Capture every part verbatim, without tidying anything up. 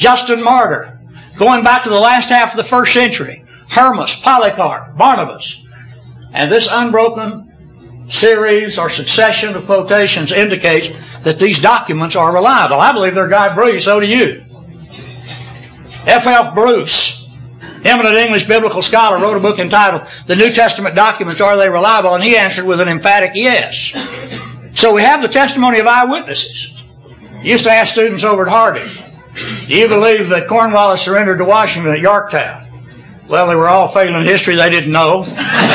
Justin Martyr, going back to the last half of the first century, Hermas, Polycarp, Barnabas. And this unbroken series or succession of quotations indicates that these documents are reliable. I believe they're God-breathed, so do you. F F Bruce, eminent English biblical scholar, wrote a book entitled The New Testament Documents, Are They Reliable? And he answered with an emphatic yes. So we have the testimony of eyewitnesses. I used to ask students over at Harding, do you believe that Cornwallis surrendered to Washington at Yorktown? Well, they were all failing history. They didn't know.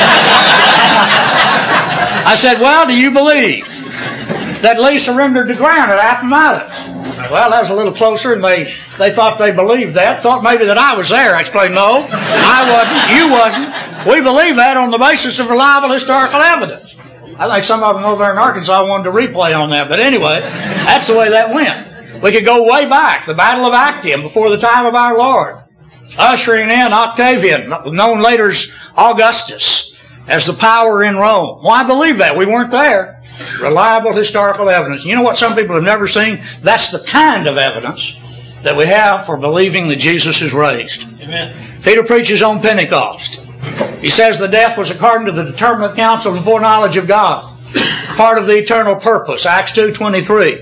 I said, well, do you believe that Lee surrendered to Grant at Appomattox? Well, that was a little closer, and they, they thought they believed that. Thought maybe that I was there. I explained, no, I wasn't. You wasn't. We believe that on the basis of reliable historical evidence. I think some of them over there in Arkansas wanted to replay on that. But anyway, that's the way that went. We could go way back. The Battle of Actium, before the time of our Lord. Ushering in Octavian, known later as Augustus, as the power in Rome. Well, I believe that. We weren't there. Reliable historical evidence. You know what some people have never seen? That's the kind of evidence that we have for believing that Jesus is raised. Amen. Peter preaches on Pentecost. He says the death was according to the determinate counsel and foreknowledge of God. Part of the eternal purpose. Acts two twenty-three.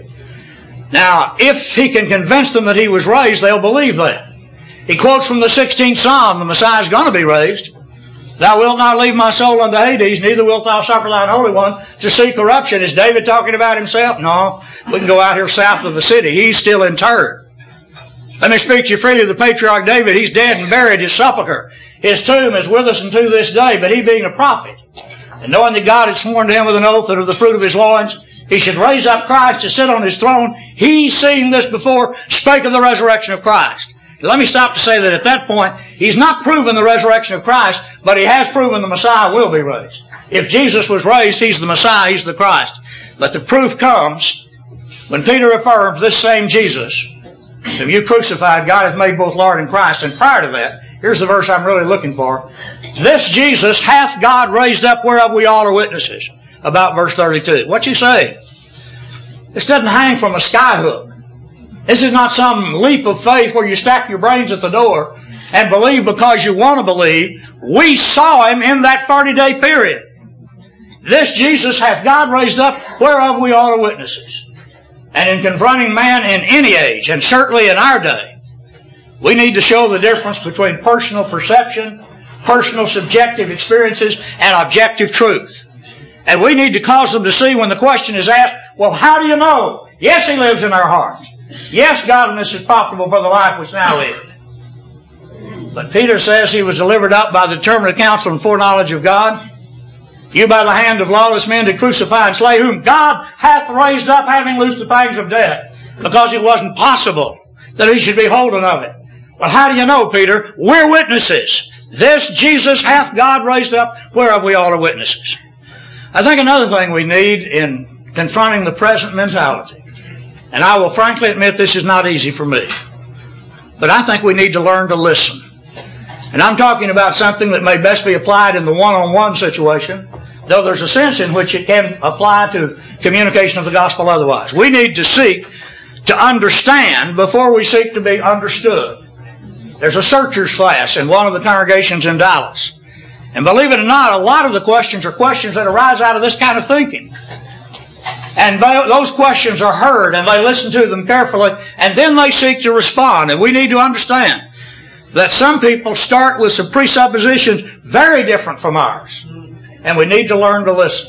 Now, if he can convince them that he was raised, they'll believe that. He quotes from the sixteenth Psalm, the Messiah is going to be raised. Thou wilt not leave my soul unto Hades, neither wilt thou suffer thine Holy One to see corruption. Is David talking about himself? No. We can go out here south of the city. He's still interred. Let me speak to you freely of the patriarch David. He's dead and buried, his sepulchre. His tomb is with us unto this day, but he being a prophet, and knowing that God had sworn to him with an oath that of the fruit of his loins he should raise up Christ to sit on his throne, he, seeing this before, spake of the resurrection of Christ. Let me stop to say that at that point, he's not proven the resurrection of Christ, but he has proven the Messiah will be raised. If Jesus was raised, he's the Messiah, he's the Christ. But the proof comes when Peter affirms this same Jesus, whom you crucified, God hath made both Lord and Christ. And prior to that, here's the verse I'm really looking for. This Jesus hath God raised up, whereof we all are witnesses. About verse thirty-two. What you say? This doesn't hang from a skyhook. This is not some leap of faith where you stack your brains at the door and believe because you want to believe. We saw him in that forty-day period. This Jesus hath God raised up, whereof we all are witnesses. And in confronting man in any age, and certainly in our day, we need to show the difference between personal perception, personal subjective experiences, and objective truth. And we need to cause them to see when the question is asked, well, how do you know? Yes, he lives in our hearts. Yes, godliness is profitable for the life which now is. But Peter says he was delivered up by the determinate counsel and foreknowledge of God. You by the hand of lawless men did crucify and slay, whom God hath raised up, having loosed the pangs of death, because it wasn't possible that he should be holden of it. Well, how do you know, Peter? We're witnesses. This Jesus hath God raised up, whereof we all are witnesses. I think another thing we need in confronting the present mentality, and I will frankly admit this is not easy for me, but I think we need to learn to listen. And I'm talking about something that may best be applied in the one-on-one situation, though there's a sense in which it can apply to communication of the gospel otherwise. We need to seek to understand before we seek to be understood. There's a searchers class in one of the congregations in Dallas. And believe it or not, a lot of the questions are questions that arise out of this kind of thinking. And those questions are heard, and they listen to them carefully, and then they seek to respond. And we need to understand that some people start with some presuppositions very different from ours. And we need to learn to listen.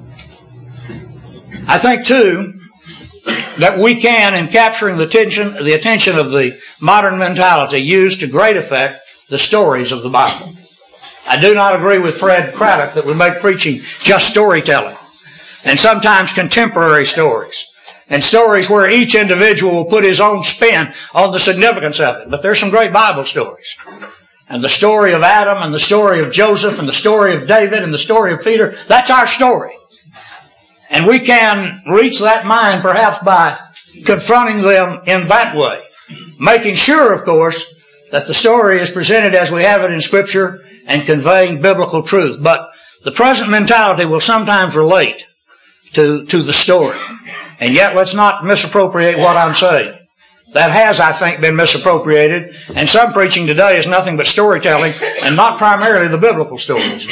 I think, too, that we can, in capturing the attention, the attention of the modern mentality, use to great effect the stories of the Bible. I do not agree with Fred Craddock that we make preaching just storytelling, and sometimes contemporary stories, and stories where each individual will put his own spin on the significance of it. But there's some great Bible stories. And the story of Adam, and the story of Joseph, and the story of David, and the story of Peter, that's our story. And we can reach that mind perhaps by confronting them in that way, making sure, of course, that the story is presented as we have it in Scripture and conveying biblical truth. But the present mentality will sometimes relate to, to the story. And yet, let's not misappropriate what I'm saying. that has, I think, been misappropriated, and some preaching today is nothing but storytelling and not primarily the biblical stories.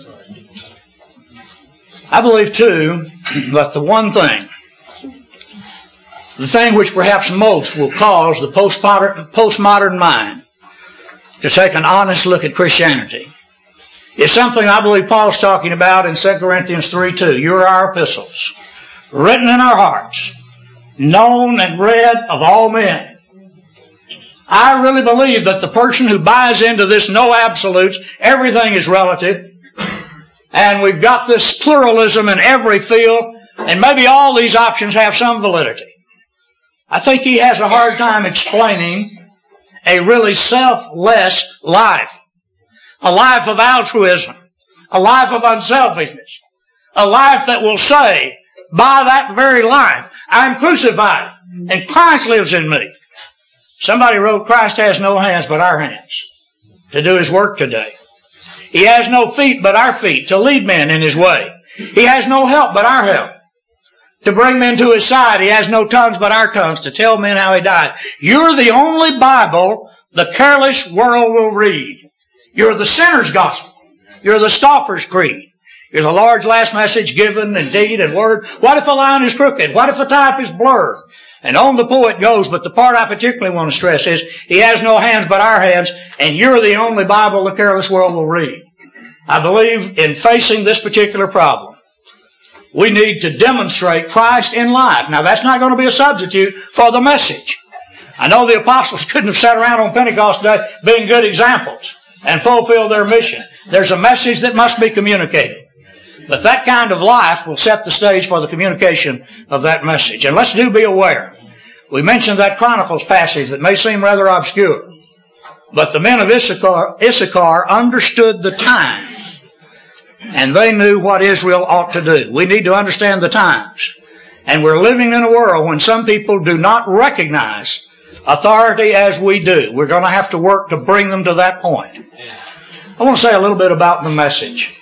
I believe, too, that the one thing, the thing which perhaps most will cause the postmodern, postmodern mind to take an honest look at Christianity is something I believe Paul's talking about in Second Corinthians three two. You are our epistles, written in our hearts, known and read of all men. I really believe that the person who buys into this no absolutes, everything is relative, and we've got this pluralism in every field, and maybe all these options have some validity. I think he has a hard time explaining a really selfless life. A life of altruism. A life of unselfishness. A life that will say, by that very life, I'm crucified, and Christ lives in me. Somebody wrote, Christ has no hands but our hands to do his work today. He has no feet but our feet to lead men in his way. He has no help but our help to bring men to his side. He has no tongues but our tongues to tell men how he died. You're the only Bible the careless world will read. You're the sinner's gospel. You're the scoffer's creed. You're the Lord's last message given in deed and word. What if a line is crooked? What if a type is blurred? And on the poet goes, but the part I particularly want to stress is, he has no hands but our hands, and you're the only Bible the careless world will read. I believe in facing this particular problem, we need to demonstrate Christ in life. Now, that's not going to be a substitute for the message. I know the apostles couldn't have sat around on Pentecost Day being good examples and fulfill their mission. There's a message that must be communicated. But that kind of life will set the stage for the communication of that message. And let's do be aware. We mentioned that Chronicles passage that may seem rather obscure. But the men of Issachar, Issachar understood the time. And they knew what Israel ought to do. We need to understand the times. And we're living in a world when some people do not recognize authority as we do. We're going to have to work to bring them to that point. I want to say a little bit about the message.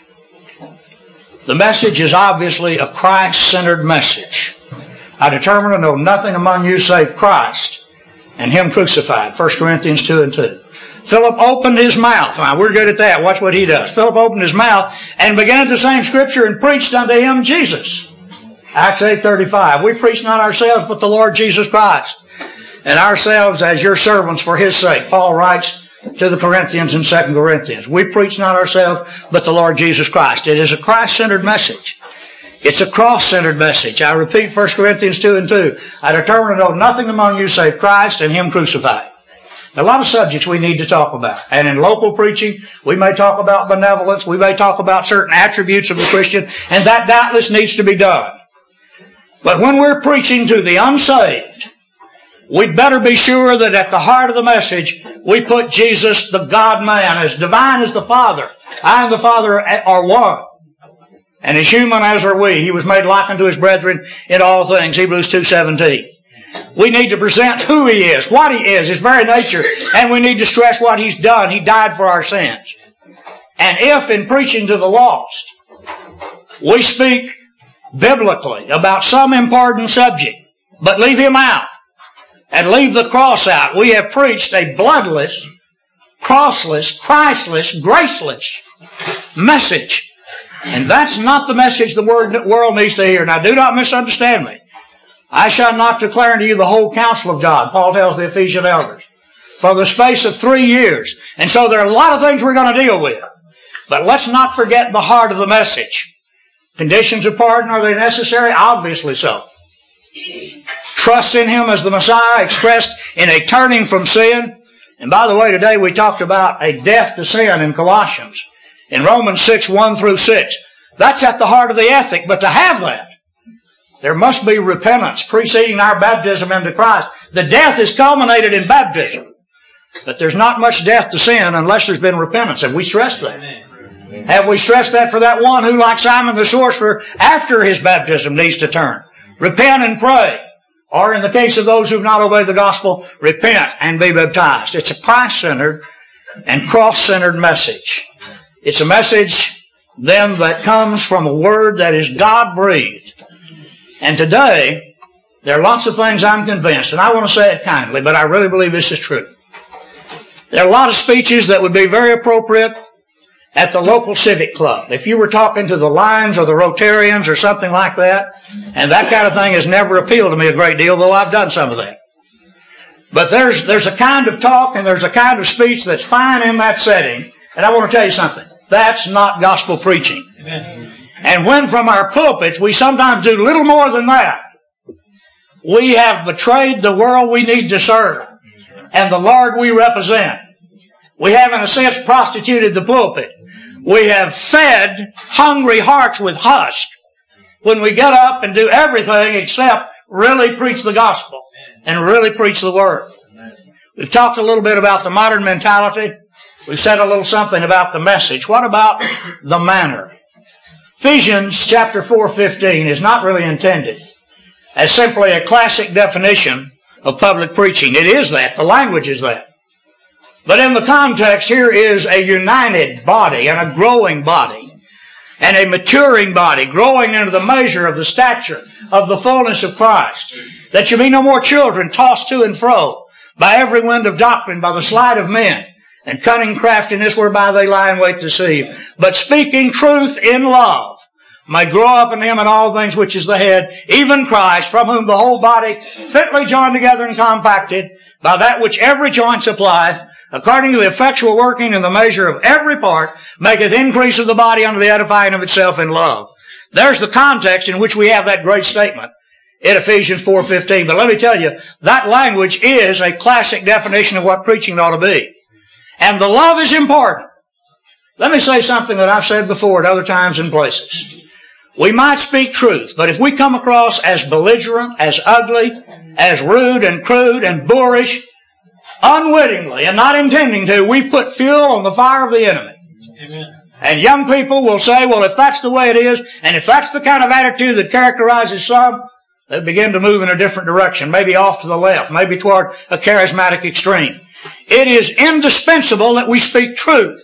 The message is obviously a Christ-centered message. I determined to know nothing among you save Christ and him crucified. First Corinthians two and two. Philip opened his mouth. Now, we're good at that. Watch what he does. Philip opened his mouth and began at the same scripture and preached unto him Jesus. Acts eight thirty-five. We preach not ourselves, but the Lord Jesus Christ, and ourselves as your servants for his sake. Paul writes to the Corinthians in Second Corinthians. We preach not ourselves, but the Lord Jesus Christ. It is a Christ-centered message. It's a cross-centered message. I repeat First Corinthians two and two. I determined to know nothing among you save Christ and him crucified. A lot of subjects we need to talk about. And in local preaching, we may talk about benevolence. We may talk about certain attributes of the Christian. And that doubtless needs to be done. But when we're preaching to the unsaved, we'd better be sure that at the heart of the message, we put Jesus, the God-man, as divine as the Father. I and the Father are one. And as human as are we. He was made like unto his brethren in all things. Hebrews two seventeen. We need to present who he is, what he is, his very nature, and we need to stress what he's done. He died for our sins. And if in preaching to the lost, we speak biblically about some important subject, but leave him out, and leave the cross out, we have preached a bloodless, crossless, Christless, graceless message. And that's not the message the world needs to hear. Now, do not misunderstand me. I shall not declare unto you the whole counsel of God, Paul tells the Ephesian elders, for the space of three years. And so there are a lot of things we're going to deal with. But let's not forget the heart of the message. Conditions of pardon, are they necessary? Obviously so. Trust in him as the Messiah, expressed in a turning from sin. And by the way, today we talked about a death to sin in Colossians. In Romans six, one through six. That's at the heart of the ethic. But to have that, there must be repentance preceding our baptism into Christ. The death is culminated in baptism. But there's not much death to sin unless there's been repentance. Have we stressed that? Amen. Have we stressed that for that one who, like Simon the sorcerer, after his baptism needs to turn? Repent and pray. Or in the case of those who've not obeyed the gospel, repent and be baptized. It's a Christ-centered and cross-centered message. It's a message, then, that comes from a word that is God-breathed. And today, There are lots of things I'm convinced, and I want to say it kindly, but I really believe this is true. There are a lot of speeches that would be very appropriate at the local civic club. If you were talking to the Lions or the Rotarians or something like that, and that kind of thing has never appealed to me a great deal, though I've done some of that. But there's, there's a kind of talk and there's a kind of speech that's fine in that setting, and I want to tell you something. That's not gospel preaching. Amen. And when from our pulpits we sometimes do little more than that, we have betrayed the world we need to serve and the Lord we represent. We have, in a sense, prostituted the pulpit. We have fed hungry hearts with husk when we get up and do everything except really preach the gospel and really preach the word. We've talked a little bit about the modern mentality. We've said a little something about the message. What about the manner? Ephesians chapter four fifteen is not really intended as simply a classic definition of public preaching. It is that. The language is that. But in the context, here is a united body and a growing body and a maturing body, growing into the measure of the stature of the fullness of Christ, that you be no more children tossed to and fro by every wind of doctrine, by the sleight of men, and cunning craftiness whereby they lie in wait to deceive, but speaking truth in love, may grow up in him in all things which is the head, even Christ, from whom the whole body fitly joined together and compacted by that which every joint supplieth, according to the effectual working in the measure of every part, maketh increase of the body unto the edifying of itself in love. There's the context in which we have that great statement in Ephesians four fifteen. But let me tell you, that language is a classic definition of what preaching ought to be. And the love is important. Let me say something that I've said before at other times and places. We might speak truth, but if we come across as belligerent, as ugly, as rude and crude and boorish, unwittingly and not intending to, we put fuel on the fire of the enemy. Amen. And young people will say, well, if that's the way it is, and if that's the kind of attitude that characterizes some, they begin to move in a different direction, maybe off to the left, maybe toward a charismatic extreme. It is indispensable that we speak truth.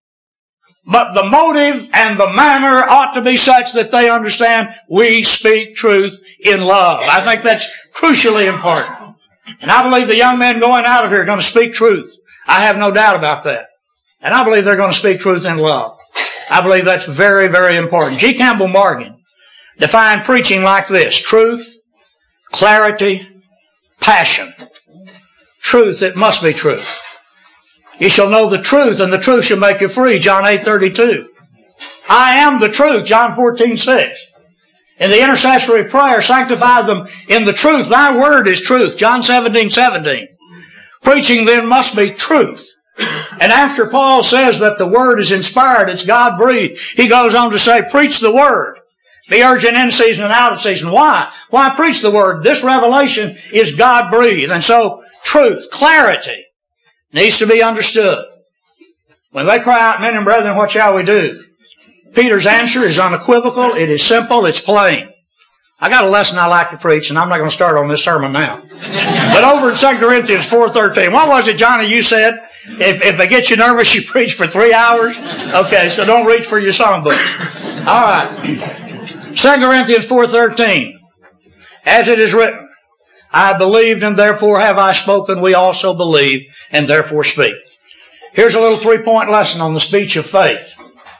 But the motive and the manner ought to be such that they understand we speak truth in love. I think that's crucially important. And I believe the young men going out of here are going to speak truth. I have no doubt about that. And I believe they're going to speak truth in love. I believe that's very, very important. G. Campbell Morgan defined preaching like this: truth, clarity, passion. Truth, it must be truth. You shall know the truth, and the truth shall make you free, John eight thirty-two. I am the truth, John fourteen six. In the intercessory prayer, sanctify them in the truth. Thy word is truth, John seventeen seventeen. Preaching then must be truth. And after Paul says that the word is inspired, it's God-breathed, he goes on to say, preach the word. Be urgent in season and out of season. Why? Why preach the word? This revelation is God-breathed. And so, truth, clarity, needs to be understood. When they cry out, men and brethren, what shall we do? Peter's answer is unequivocal, it is simple, it's plain. I got a lesson I like to preach, and I'm not going to start on this sermon now. But over in Second Corinthians four thirteen, what was it, Johnny, you said? If, if they get you nervous, you preach for three hours? Okay, so don't reach for your songbook. All right. Second Corinthians four thirteen, as it is written, I believed and therefore have I spoken. We also believe and therefore speak. Here's a little three-point lesson on the speech of faith.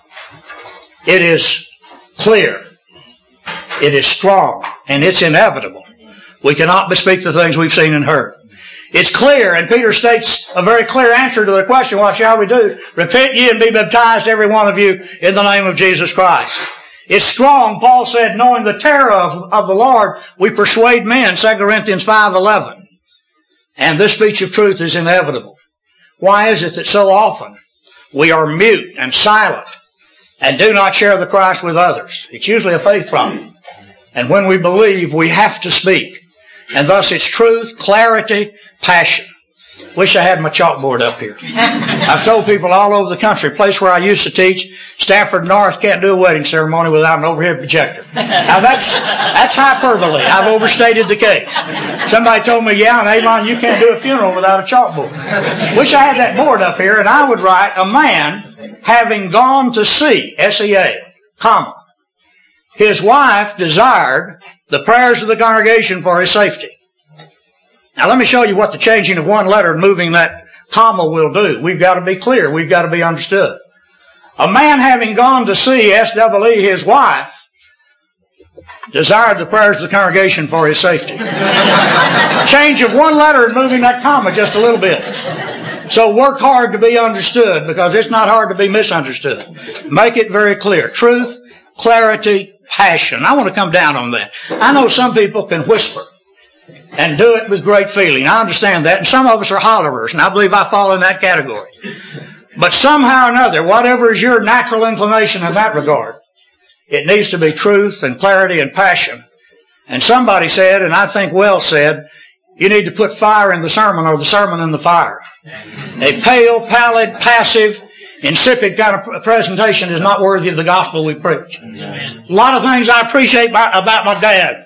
It is clear. It is strong. And it's inevitable. We cannot bespeak the things we've seen and heard. It's clear, and Peter states a very clear answer to the question, what shall we do? Repent ye and be baptized, every one of you, in the name of Jesus Christ. It's strong. Paul said, knowing the terror of, of the Lord, we persuade men, Second Corinthians five eleven. And this speech of truth is inevitable. Why is it that so often we are mute and silent and do not share the Christ with others? It's usually a faith problem. And when we believe, we have to speak. And thus it's truth, clarity, passion. Wish I had my chalkboard up here. I've told people all over the country, place where I used to teach, Stafford North can't do a wedding ceremony without an overhead projector. Now that's, that's hyperbole. I've overstated the case. Somebody told me, yeah, and Avon, you can't do a funeral without a chalkboard. Wish I had that board up here, and I would write, a man having gone to sea, S E A, comma. His wife desired the prayers of the congregation for his safety. Now let me show you what the changing of one letter and moving that comma will do. We've got to be clear. We've got to be understood. A man having gone to see S W E, his wife, desired the prayers of the congregation for his safety. Change of one letter and moving that comma just a little bit. So work hard to be understood, because it's not hard to be misunderstood. Make it very clear. Truth, clarity, passion. I want to come down on that. I know some people can whisper and do it with great feeling. I understand that. And some of us are hollerers, and I believe I fall in that category. But somehow or another, whatever is your natural inclination in that regard, it needs to be truth and clarity and passion. And somebody said, and I think well said, you need to put fire in the sermon or the sermon in the fire. A pale, pallid, passive, insipid kind of presentation is not worthy of the gospel we preach. A lot of things I appreciate about my dad.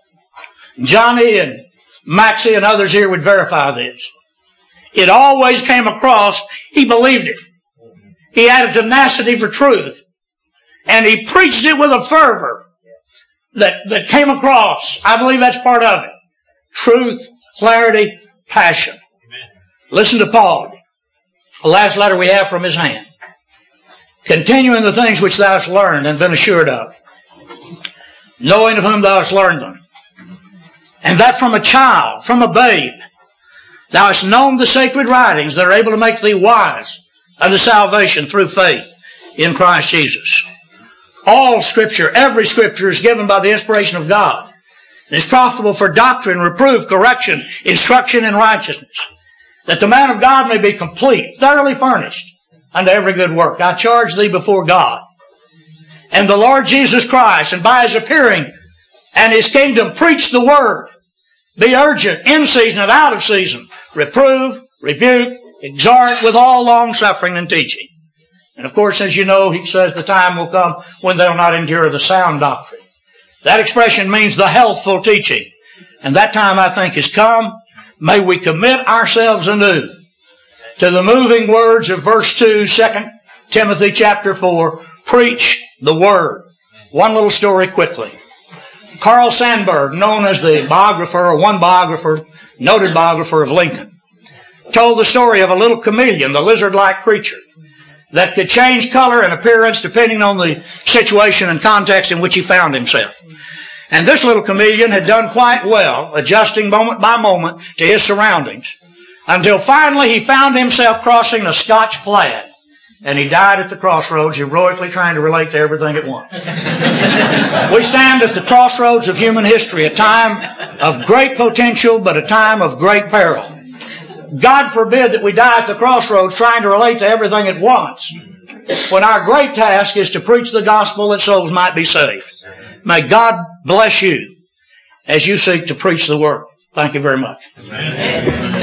Johnny and Maxie and others here would verify this. It always came across, he believed it. He had a tenacity for truth. And he preached it with a fervor that, that came across. I believe that's part of it. Truth, clarity, passion. Amen. Listen to Paul. The last letter we have from his hand. Continuing the things which thou hast learned and been assured of, knowing of whom thou hast learned them. And that from a child, from a babe, thou hast known the sacred writings that are able to make thee wise unto salvation through faith in Christ Jesus. All Scripture, every Scripture is given by the inspiration of God. It is profitable for doctrine, reproof, correction, instruction in righteousness, that the man of God may be complete, thoroughly furnished unto every good work. I charge thee before God and the Lord Jesus Christ, and by his appearing and his kingdom, preach the word. Be urgent, in season and out of season. Reprove, rebuke, exhort with all long suffering and teaching. And of course, as you know, he says the time will come when they'll not endure the sound doctrine. That expression means the healthful teaching. And that time, I think, has come. May we commit ourselves anew to the moving words of verse two, Second Timothy chapter four. Preach the word. One little story quickly. Carl Sandburg, known as the biographer, or one biographer, noted biographer of Lincoln, told the story of a little chameleon, the lizard-like creature, that could change color and appearance depending on the situation and context in which he found himself. And this little chameleon had done quite well, adjusting moment by moment to his surroundings, until finally he found himself crossing a Scotch plaid. And he died at the crossroads, heroically trying to relate to everything at once. We stand at the crossroads of human history, a time of great potential, but a time of great peril. God forbid that we die at the crossroads trying to relate to everything at once, when our great task is to preach the gospel that souls might be saved. May God bless you as you seek to preach the word. Thank you very much. Amen.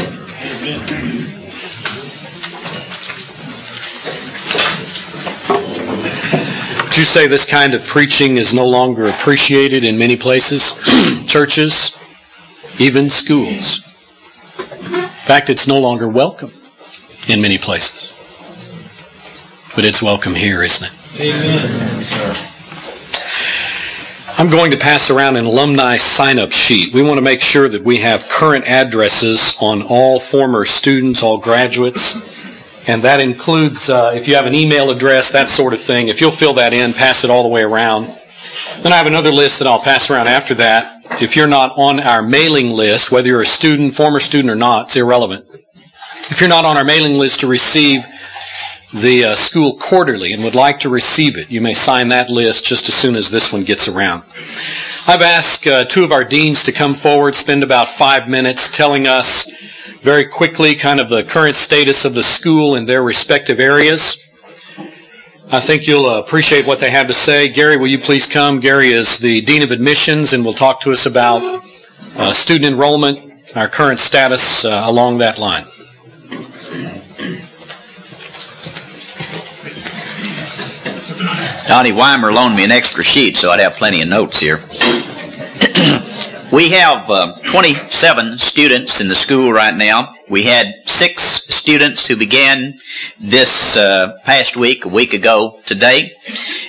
Would you say this kind of preaching is no longer appreciated in many places? Churches, even schools. In fact, it's no longer welcome in many places. But it's welcome here, isn't it? Amen. I'm going to pass around an alumni sign-up sheet. We want to make sure that we have current addresses on all former students, all graduates. And that includes, uh, if you have an email address, that sort of thing. If you'll fill that in, pass it all the way around. Then I have another list that I'll pass around after that. If you're not on our mailing list, whether you're a student, former student or not, it's irrelevant. If you're not on our mailing list to receive the uh, school quarterly and would like to receive it, you may sign that list just as soon as this one gets around. I've asked uh, two of our deans to come forward, spend about five minutes telling us very quickly kind of the current status of the school in their respective areas. I think you'll uh, appreciate what they have to say. Gary, will you please come? Gary is the Dean of Admissions and will talk to us about uh, student enrollment, our current status uh, along that line. Donnie Weimer loaned me an extra sheet, so I'd have plenty of notes here. We have uh, twenty-seven students in the school right now. We had six students who began this uh, past week, a week ago today.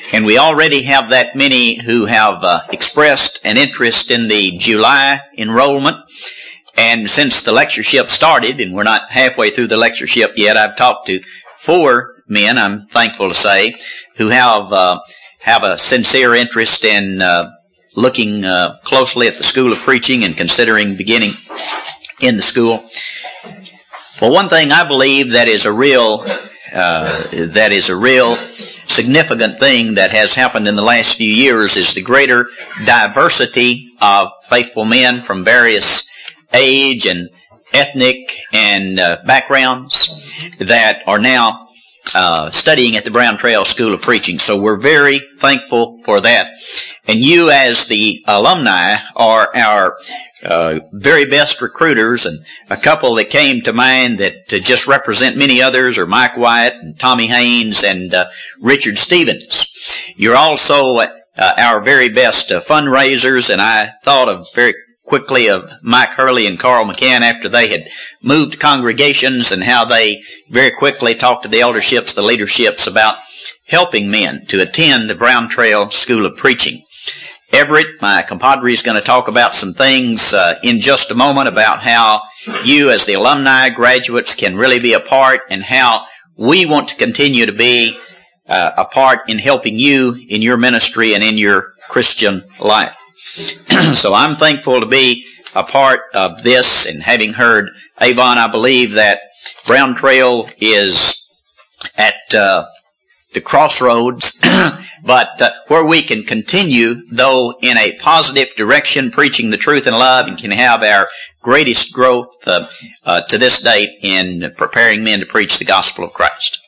And we already have that many who have uh, expressed an interest in the July enrollment. And since the lectureship started, and we're not halfway through the lectureship yet, I've talked to four men, I'm thankful to say, who have uh, have a sincere interest in uh, looking uh, closely at the School of Preaching and considering beginning in the school. Well, one thing I believe that is a real uh, that is a real significant thing that has happened in the last few years is the greater diversity of faithful men from various age and ethnic and uh, backgrounds that are now uh, studying at the Brown Trail School of Preaching. So we're very thankful for that. And you as the alumni are our uh, very best recruiters, and a couple that came to mind that uh, just represent many others are Mike Wyatt and Tommy Haynes and uh, Richard Stevens. You're also uh, our very best uh, fundraisers, and I thought of very quickly of Mike Hurley and Carl McCann after they had moved congregations and how they very quickly talked to the elderships, the leaderships about helping men to attend the Brown Trail School of Preaching. Everett, my compadre, is going to talk about some things uh, in just a moment about how you as the alumni graduates can really be a part and how we want to continue to be uh, a part in helping you in your ministry and in your Christian life. So I'm thankful to be a part of this, and having heard Avon, I believe that Brown Trail is at uh, the crossroads, but uh, where we can continue, though, in a positive direction, preaching the truth and love, and can have our greatest growth uh, uh, to this date in preparing men to preach the gospel of Christ.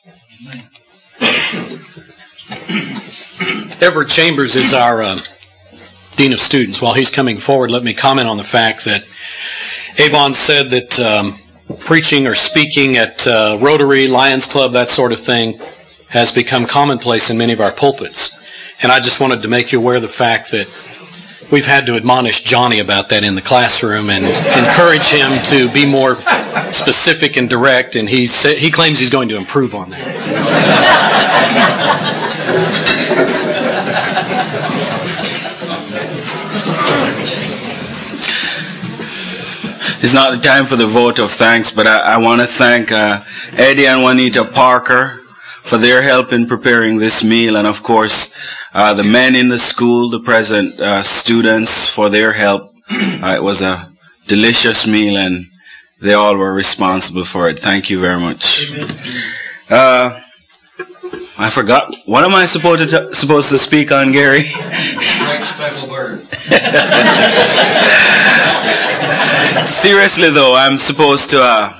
Everett Chambers is our uh, Dean of Students. While he's coming forward, let me comment on the fact that Avon said that um, preaching or speaking at uh, Rotary, Lions Club, that sort of thing, has become commonplace in many of our pulpits. And I just wanted to make you aware of the fact that we've had to admonish Johnny about that in the classroom and encourage him to be more specific and direct, and he sa- he claims he's going to improve on that. It's not the time for the vote of thanks, but I, I want to thank uh, Eddie and Juanita Parker for their help in preparing this meal, and of course uh, the men in the school, the present uh, students, for their help. Uh, it was a delicious meal, and they all were responsible for it. Thank you very much. Uh, I forgot. What am I supposed to t- supposed to speak on, Gary? Right special word. Seriously, though, I'm supposed to uh,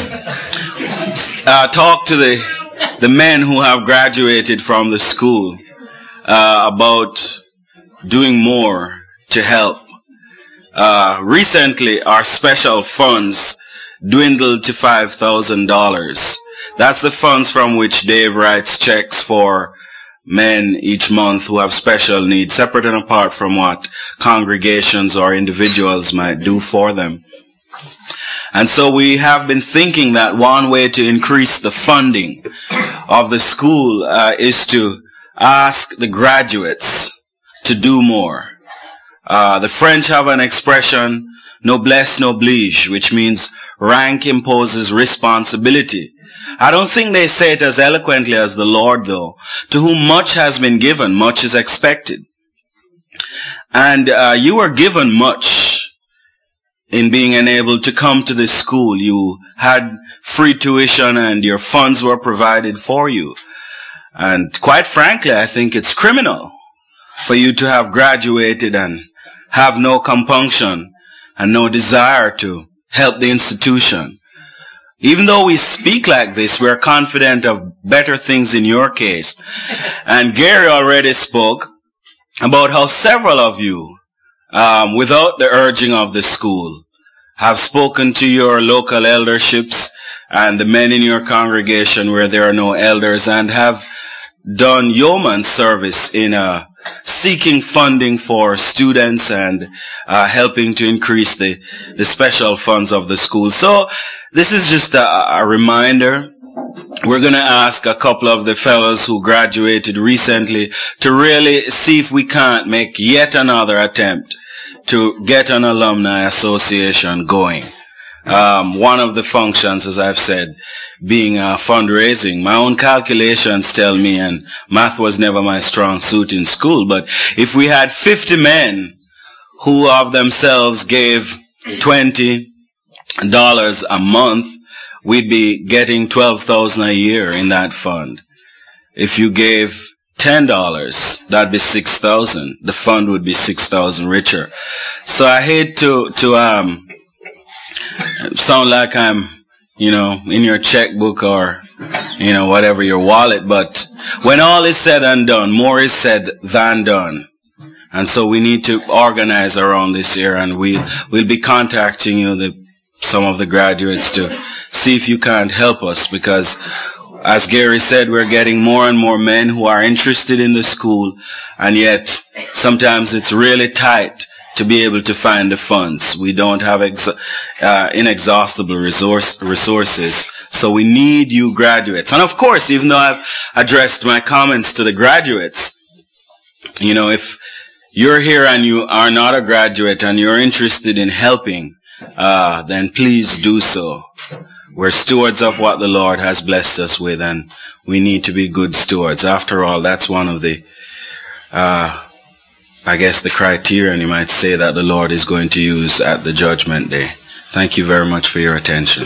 uh, talk to the the men who have graduated from the school uh, about doing more to help. Uh, recently, our special funds dwindled to five thousand dollars. That's the funds from which Dave writes checks for men each month who have special needs, separate and apart from what congregations or individuals might do for them. And so we have been thinking that one way to increase the funding of the school uh, is to ask the graduates to do more. Uh, the French have an expression, noblesse n'oblige, which means rank imposes responsibility. I don't think they say it as eloquently as the Lord, though. To whom much has been given, much is expected. And uh, you were given much in being enabled to come to this school. You had free tuition and your funds were provided for you. And quite frankly, I think it's criminal for you to have graduated and have no compunction and no desire to help the institution. Even though we speak like this, we're confident of better things in your case. And Gary already spoke about how several of you, um, without the urging of the school, have spoken to your local elderships and the men in your congregation where there are no elders, and have done yeoman service in uh, seeking funding for students and uh, helping to increase the, the special funds of the school. So this is just a, a reminder we're going to ask a couple of the fellows who graduated recently to really see if we can't make yet another attempt to get an alumni association going. Um, one of the functions, as I've said, being uh, fundraising. My own calculations tell me, and math was never my strong suit in school, but if we had fifty men who of themselves gave twenty dollars a month, we'd be getting twelve thousand dollars a year in that fund. If you gave ten dollars, that'd be six thousand dollars. The fund would be six thousand dollars richer. So I hate to, to, um, sound like I'm, you know, in your checkbook or, you know, whatever, your wallet, but when all is said and done, more is said than done. And so we need to organize around this year, and we, we'll be contacting you, the, some of the graduates, to see if you can't help us, because as Gary said, we're getting more and more men who are interested in the school, and yet sometimes it's really tight to be able to find the funds. We don't have ex- uh, inexhaustible resource, resources. So we need you graduates. And of course, even though I've addressed my comments to the graduates, you know, if you're here and you are not a graduate and you're interested in helping, uh, then please do so. We're stewards of what the Lord has blessed us with, and we need to be good stewards. After all, that's one of the, uh, I guess the criterion, you might say, that the Lord is going to use at the judgment day. Thank you very much for your attention.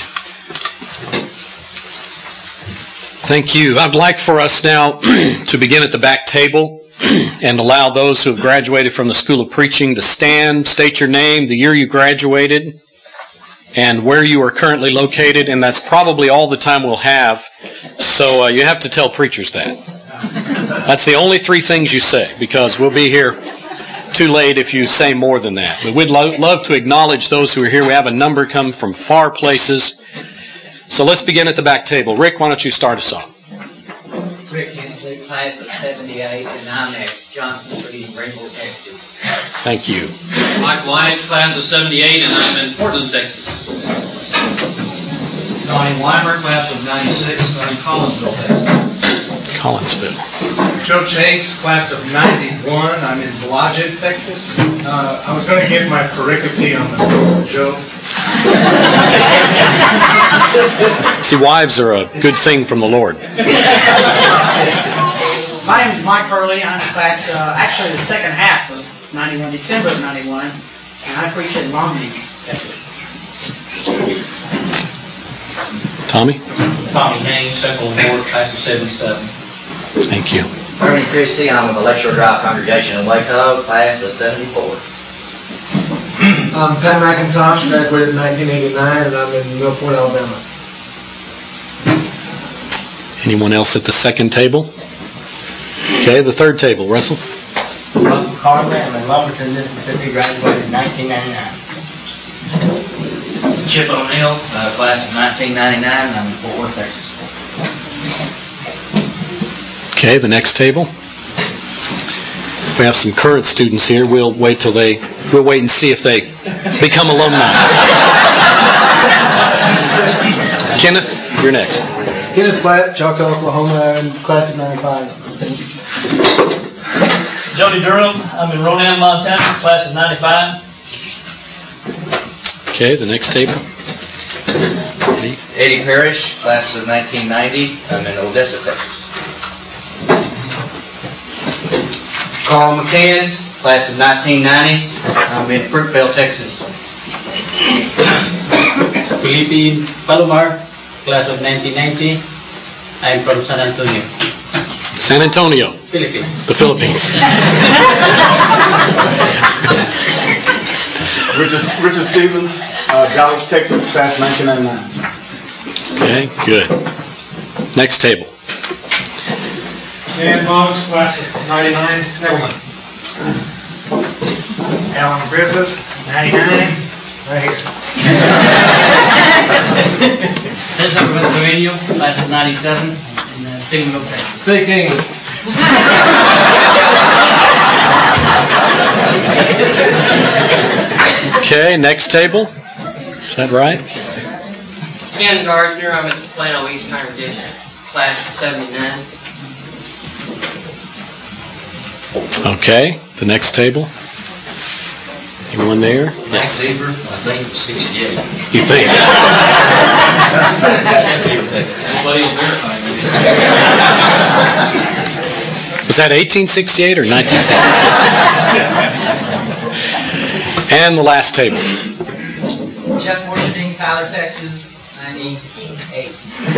Thank you. I'd like for us now to begin at the back table and allow those who have graduated from the School of Preaching to stand, state your name, the year you graduated, and where you are currently located, and that's probably all the time we'll have, so uh, you have to tell preachers that. That's the only three things you say, because we'll be here too late if you say more than that. But we'd lo- love to acknowledge those who are here. We have a number come from far places. So let's begin at the back table. Rick, why don't you start us off? Rick Hensley, class of seventy-eight, and I'm at Johnson Street in Greenville, Texas. Thank you. Mike White, class of seventy-eight, and I'm in Portland, Texas. Donnie Weimer, class of ninety-six, I'm in Collinsville, Texas. Collinsville. Joe Chase, class of ninety-one, I'm in Blodgett, Texas. Uh, I was going to give my pericope on the Joe. See, wives are a good thing from the Lord. My name is Mike Hurley. I'm in class, uh, actually the second half of ninety-one, December of ninety-one, and I preach in Long Beach, Texas. Tommy? Tommy Haynes, Central Ward, class of seventy-seven. Thank you. Ernie Christie, I'm with the Lecture Drive congregation in Waco, class of seventy-four. I'm Pat McIntosh, graduated in nineteen eighty-nine, and I'm in Millport, Alabama. Anyone else at the second table? Okay, the third table. Russell? Russell Carter, I'm in Lumberton, Mississippi, graduated in nineteen ninety-nine. Chip O'Neill, uh, class of nineteen ninety-nine, and I'm in Fort Worth, Texas. Okay, the next table. We have some current students here. We'll wait till they, we'll wait and see if they become alumni. Kenneth, you're next. Kenneth Platt, Choctaw, Oklahoma, and class of ninety-five. Jody Durham, I'm in Ronan, Montana, class of ninety-five. Okay, the next table. Eddie Parrish, class of nineteen ninety, I'm in Odessa, Texas. Carl McCann, class of nineteen ninety, I'm in Fruitvale, Texas. Felipe Palomar, class of nineteen ninety, I'm from San Antonio. San Antonio. Philippines. The Philippines. Richard, Richard Stevens, uh, Dallas, Texas, class nineteen ninety-nine. Okay, good. Next table. Dan Boggs, class of ninety-nine, never mind. Alan Griffith, ninety-nine, right here. Cesar Ventureño, class of ninety-seven, in uh, Stephenville, Texas. Speak English. Okay, next table. Is that right? Ken Gardner, I'm at the Plano East Congregation. class of seventy-nine. Okay, the next table. Anyone there? Max Zebra, I think it was sixty-eight. You think? Nobody will verify me. Was that eighteen sixty-eight or nineteen sixty-eight? And the last table. Jeff Worthing, Tyler, Texas, ninety-eight.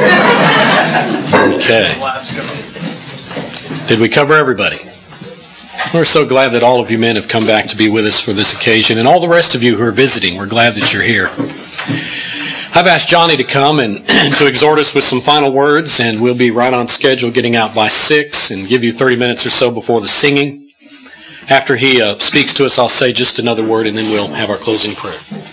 Okay. Did we cover everybody? We're so glad that all of you men have come back to be with us for this occasion, and all the rest of you who are visiting, we're glad that you're here. I've asked Johnny to come and to exhort us with some final words, and we'll be right on schedule getting out by six and give you thirty minutes or so before the singing. After he uh, speaks to us, I'll say just another word, and then we'll have our closing prayer.